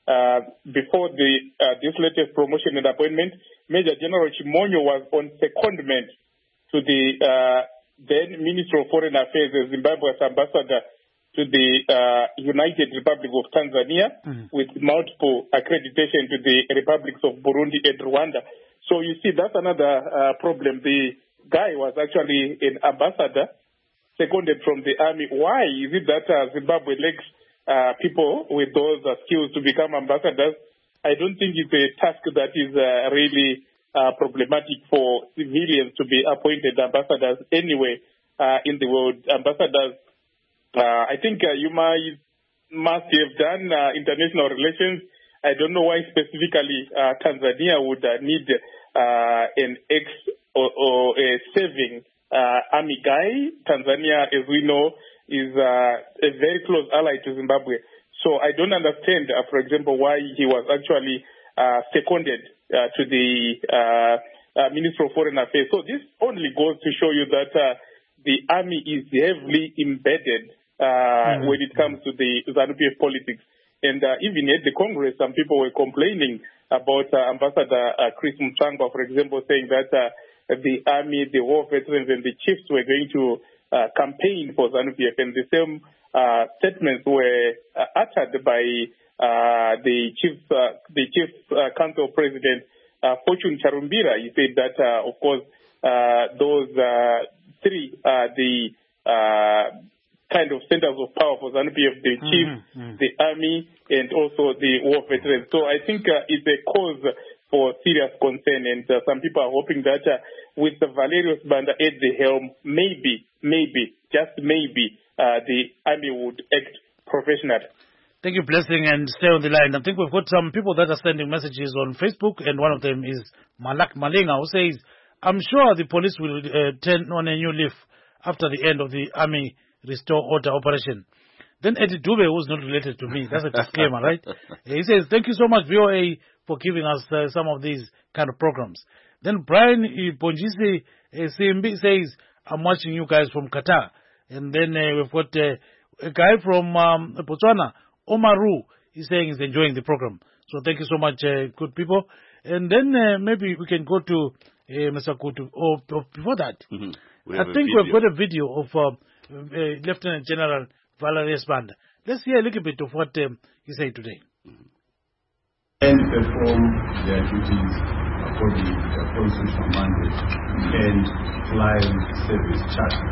before this latest promotion and appointment, Major General Chimonyo was on secondment to the then Minister of Foreign Affairs, Zimbabwe's ambassador to the United Republic of Tanzania, with multiple accreditation to the republics of Burundi and Rwanda. So you see, that's another problem. The guy was actually an ambassador, seconded from the army. Why is it that Zimbabwe lacks people with those skills to become ambassadors? I don't think it's a task that is really problematic for civilians to be appointed ambassadors anyway in the world. Ambassadors, I think you must have done international relations. I don't know why specifically Tanzania would need an ex or a serving army guy. Tanzania, as we know, is a very close ally to Zimbabwe. So I don't understand, for example, why he was actually seconded to the Minister of Foreign Affairs. So this only goes to show you that the army is heavily embedded when it comes to the ZANU-PF politics. And even at the Congress, some people were complaining about Ambassador Chris Mutsvangwa, for example, saying that the army, the war veterans, and the chiefs were going to campaign for ZANU-PF. And the same statements were uttered by the chief council president, Fortune Charumbira. He said that, of course, those three are the kind of centers of power for ZANU-PF, the chief, the army, and also the war veterans. So I think it's a cause for serious concern, and some people are hoping that with Valerius Banda at the helm, maybe, just maybe, the army would act professionally. Thank you, Blessing, and stay on the line. I think we've got some people that are sending messages on Facebook, and one of them is Malak Malenga, who says, I'm sure the police will turn on a new leaf after the end of the army restore order operation. Then Eddie Dube, who's not related to me, that's a disclaimer, right? He says, thank you so much, VOA, for giving us some of these kind of programs. Then Brian Ponjisi CMB says, I'm watching you guys from Qatar. And then we've got a guy from Botswana, Omaru, he's saying he's enjoying the program. So thank you so much, good people. And then maybe we can go to Mr. Kutu. Or before that, I think we've got a video of Lieutenant General Valerius Banda. Let's hear a little bit of what he said today. And perform their duties according to their constitutional mandate and flying service charter.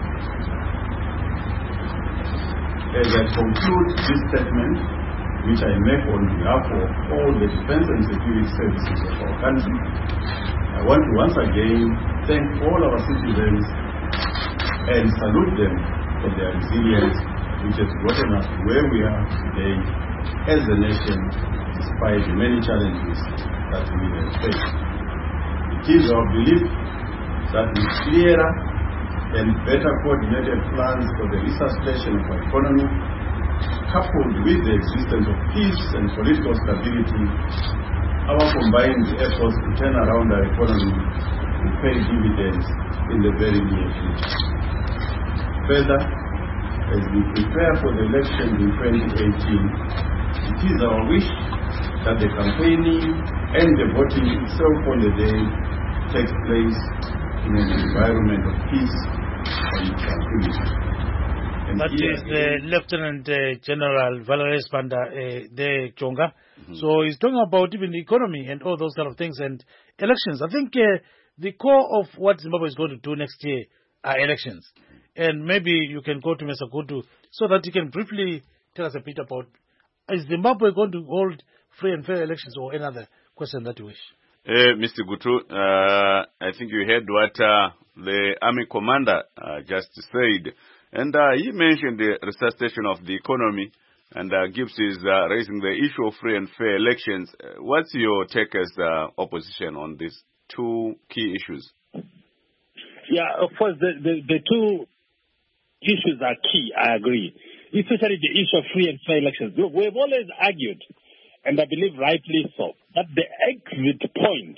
As I conclude this statement, which I make on behalf of all the defense and security services of our country, I want to once again thank all our citizens and salute them for their resilience, which has gotten us to where we are today as a nation, despite the many challenges that we have faced. It is our belief that with clearer and better coordinated plans for the resuscitation of our economy, coupled with the existence of peace and political stability, our combined efforts to turn around our economy will pay dividends in the very near future. Further, as we prepare for the elections in 2018, it is our wish that the campaigning and the voting itself on the day takes place in an environment of peace and tranquility. That is Lieutenant General Valerie Spanda de Chonga. So he's talking about even the economy and all those kind of things and elections. I think the core of what Zimbabwe is going to do next year are elections. And maybe you can go to Mr. Gutu so that you can briefly tell us a bit about, is Zimbabwe going to hold free and fair elections, or another question that you wish? Mr. Gutu, I think you heard what the army commander just said. And he mentioned the resuscitation of the economy, and Gibbs is raising the issue of free and fair elections. What's your take as opposition on these two key issues? Yeah, of course, the two issues are key, I agree. Especially the issue of free and fair elections. Look, we've always argued, and I believe rightly so, that the exit point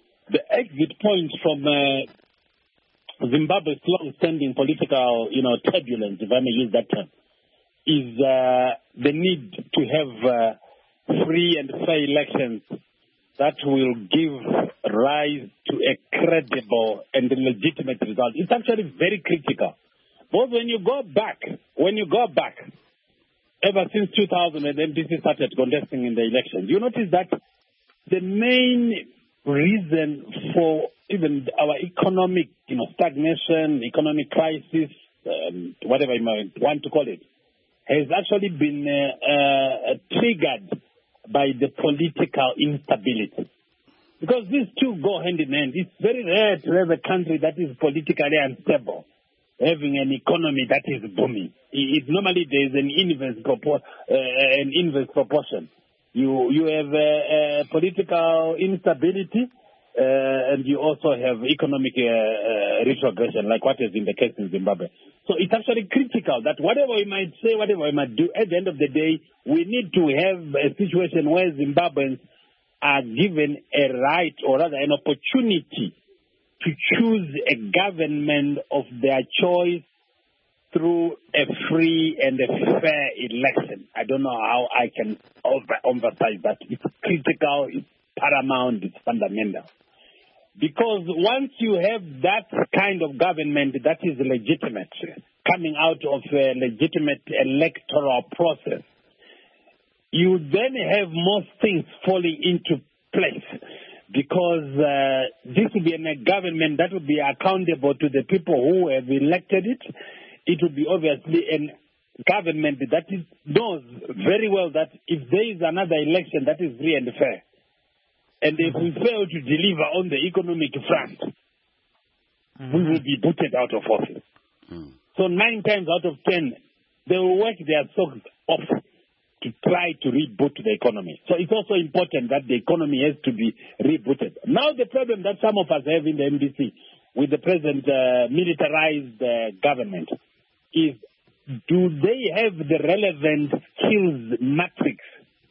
from Zimbabwe's long-standing political, turbulence, if I may use that term, is the need to have free and fair elections that will give rise to a credible and legitimate result. It's actually very critical. But when you go back, ever since 2000 when the MDC started contesting in the elections, you notice that the main reason for even our economic, stagnation, economic crisis, whatever you might want to call it, has actually been triggered by the political instability. Because these two go hand in hand. It's very rare to have a country that is politically unstable having an economy that is booming. Normally there is an inverse proportion. You have political instability, and you also have economic retrogression, like what has been the case in Zimbabwe. So it's actually critical that whatever we might say, whatever we might do, at the end of the day, we need to have a situation where Zimbabweans are given a right, or rather an opportunity, to choose a government of their choice through a free and a fair election. I don't know how I can emphasize that. It's critical, it's paramount, it's fundamental. Because once you have that kind of government that is legitimate, coming out of a legitimate electoral process, you then have most things falling into place. Because this will be a government that will be accountable to the people who have elected it. It will be obviously a government that knows very well that if there is another election that is free and fair, and if we fail to deliver on the economic front, we will be booted out of office. So 9 times out of 10, they will work their socks off to try to reboot the economy. So it's also important that the economy has to be rebooted. Now the problem that some of us have in the MDC with the present militarized government is, do they have the relevant skills matrix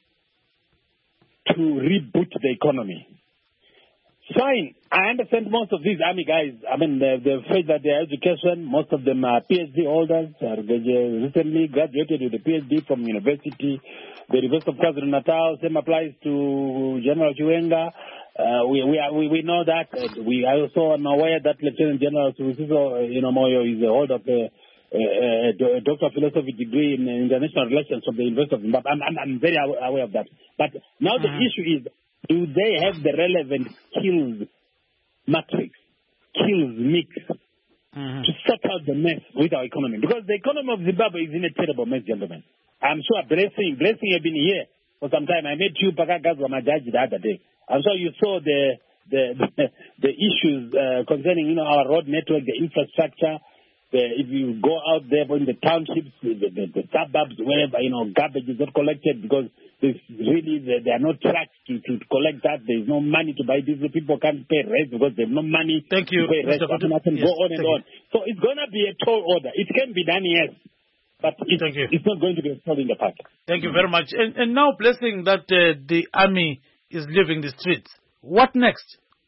to reboot the economy? Fine. I understand most of these army guys, they've said that their education, most of them are PhD holders, they recently graduated with a PhD from university, the University of KwaZulu-Natal. Same applies to General Chiwenga. We know that. We are also aware that Lieutenant General Sibusiso Moyo is a holder of a Doctor of Philosophy degree in International Relations from the University of Zimbabwe. I'm very aware of that. But now the issue is, do they have the relevant skills matrix, skills mix to sort out the mess with our economy? Because the economy of Zimbabwe is in a terrible mess, gentlemen. I'm sure Blessing have been here for some time. I met you, Pakagazwa Majaji, the other day. I'm sure you saw the issues concerning our road network, the infrastructure. If you go out there in the townships, the suburbs, wherever, garbage is not collected because there are no trucks to collect that. There is no money to buy diesel. People can't pay rent because they have no money to pay rent. Go on and on. So it's going to be a tall order. It can be done, yes, but it's not going to be installed in the park. Thank you very much. And now, Blessing, that the army is leaving the streets. What next?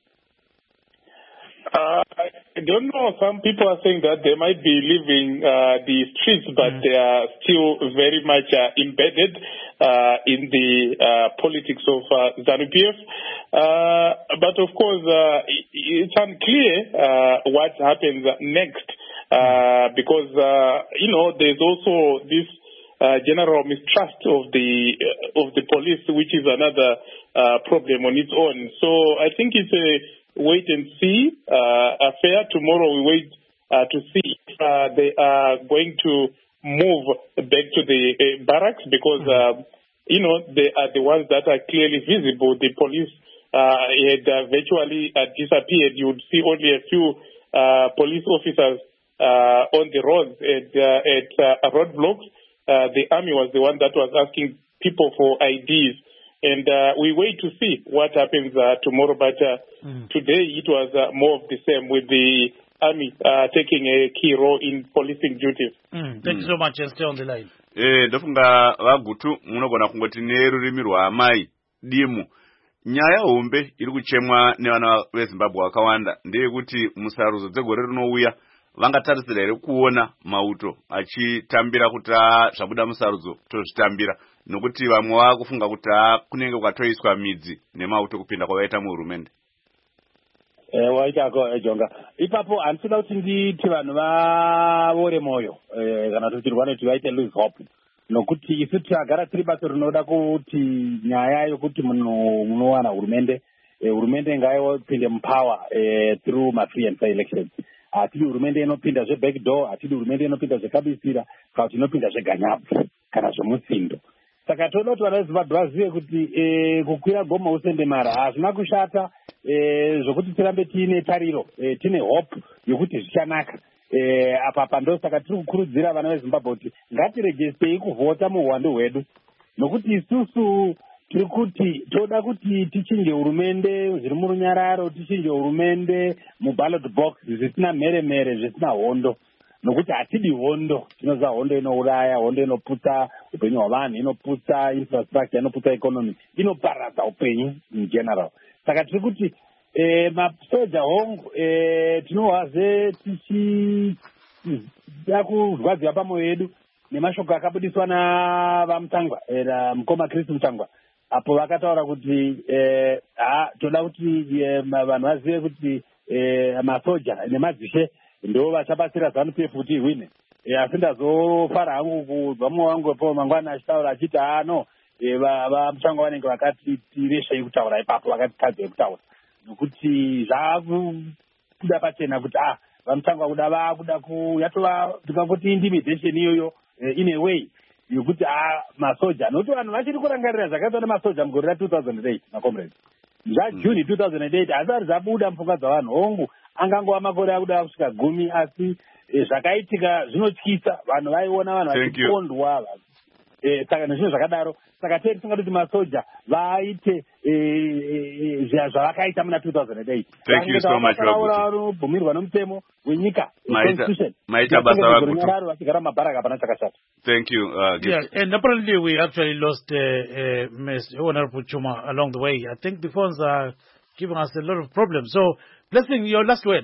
I don't know. Some people are saying that they might be leaving the streets, but they are still very much embedded in the politics of ZANU-PF. But of course, it's unclear what happens next because there's also this general mistrust of the police, which is another problem on its own. So I think it's a wait and see affair. Tomorrow we wait to see if they are going to move back to the barracks, because they are the ones that are clearly visible. The police had virtually disappeared. You would see only a few police officers on the roads at roadblocks. The army was the one that was asking people for IDs. And we wait to see what happens tomorrow. But today it was more of the same, with the army taking a key role in policing duties. Thank you so much, and stay on the line. Ndofunga vagutu munogona kungoti nerurimi rwaamai dimu. Nyaya hombe iri kuchemwa nevana veZimbabwe vakawanda ndeyekuti musarudzo dzegore rinouya vangatarisira here kuona mauto achitambira kuti zvabuda musarudzo tozvitambira, nokuti vamwe vakufunga kuti kunenge kwatoiswa midzi nemauto kupinda kwavaita muhurumende. Waitako Jonga. Ipapo handisina kuti nditi vanhu vavore moyo kana kuti vanoti vaite lose hope, nokuti isu tagara tiri bato rinoda kuti nyaya yokuti munowana hurumende ngaipinde mupower through free and fair elections. Hatidi hurumende inopinda zvebackdoor, hatidi hurumende inopinda zvekabisira, kana kuti inopinda zveganyapu kana zvemutsindo. Saka toda kuti vana veZimbabwe vazive kuti kukwira gomo usendemara hazvina kushata, zvokuti tirambe tiine tariro, tine hope yokuti zvichanaka. Apa ndo saka tiri kukurudzira vana veZimbabwe kuti ngatirejestei kuvhota muhwando hwedu, nokuti isusu tiri kuti toda kuti tichinje hurumende zviri murunyararo, tichinje hurumende muballot box zvisina mhere zvisina hondo, nokuti hatidi hondo. Tinoziva hondo inouraya, hondo inoputsa upenyu hwavanhu, inoputsa infrastructure, inoputsa economy, inoparadza upenyu in general. Saka tiri kuti masoja hongu tinohwaze tichida kurwadziwa pamwoyo yedu nemashoko akabudiswa navamutangwa mukoma Kristu Mutangwa, apo vakataura kuti toda kuti vanhu vazive kuti masoja nemadzishe ndo vachabatsira ZANU-PF kuti ihwine. Asi ndazofara hangu kuzwa mwoyo wangu po mangwana achitaura achiti no, vamutangwa vanenge vakati tireshei kutaura ipapo, vakati tadzei kutaura, nokuti zvakuda pachena kuti vamutangwa kuda vakuda yatova tikangoti intimidation iyoyo in a way yokuti masoja, nokuti vanhu vachiri kurangarira zvakaitwa nemasoja mugore ra2008 makomrades. ZvaJuni 2008 hazvisati zvabuda mupfungwa dzavanhu hongu, angangova makore akuda kusvika 10, asi zvakaitika zvinotyisa. Vanhu vaiona vanhu vachikondwa, saka nezvinhu zvakadaro. Saka tei tisinga kuti masoja vaite zvavakaita muna 2008. Thank you so much, Vagutu. Bvumirwa nomutemo wenyika, constitution. Maita basa Vagutu. Vachigara mabharaga pana chakashata. Thank you. Yeah, and apparently we actually lost Honorable Chuma along the way. I think the phones are giving us a lot of problems. So, Blessing, your last word.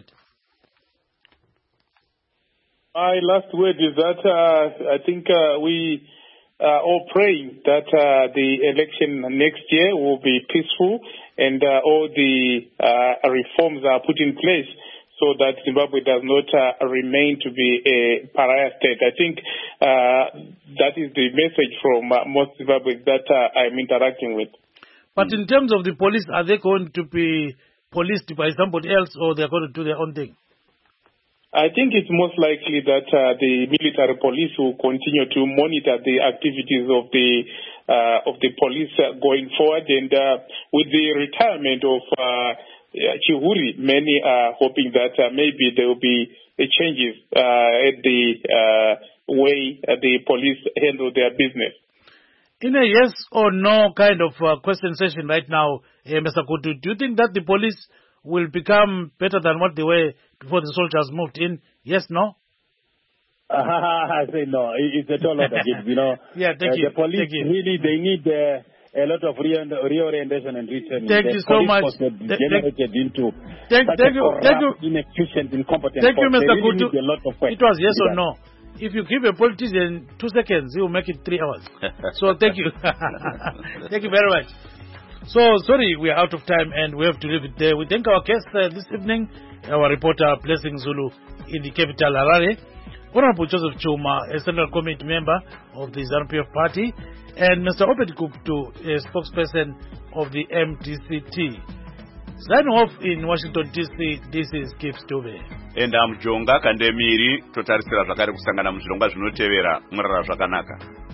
My last word is that I think we are all praying that the election next year will be peaceful and all the reforms are put in place so that Zimbabwe does not remain to be a pariah state. I think that is the message from most Zimbabweans that I'm interacting with. But in terms of the police, are they going to be policed by somebody else, or they're going to do their own thing? I think it's most likely that the military police will continue to monitor the activities of the police going forward, and with the retirement of Chihuri, many are hoping that maybe there will be changes at the way the police handle their business. In a yes or no kind of question session right now, Mr. Kutu, do you think that the police will become better than what they were before the soldiers moved in? Yes, no? I say no. It's a total again, Yeah, thank you. The police really, they need a lot of reorientation and retraining. Thank you so much. Thank you, inefficient, incompetent. Thank you, Mr. Kutu. It was yes or no. If you give a politician 2 seconds, he will make it 3 hours. So thank you. Thank you very much. So, sorry, we are out of time and we have to leave it there. We thank our guests this evening, our reporter Blessing Zulu in the capital Harare, Honorable Joseph Chuma, a Central Committee member of the ZANU-PF party, and Mr. Obed Kuptu, a spokesperson of the MDCT. Signing off in Washington, D.C., this is Gibbs Dube. And I'm Jonga Kandemiri, totarisira zvakare kusangana muzvirongwa zvinotevera murara zvakanaka.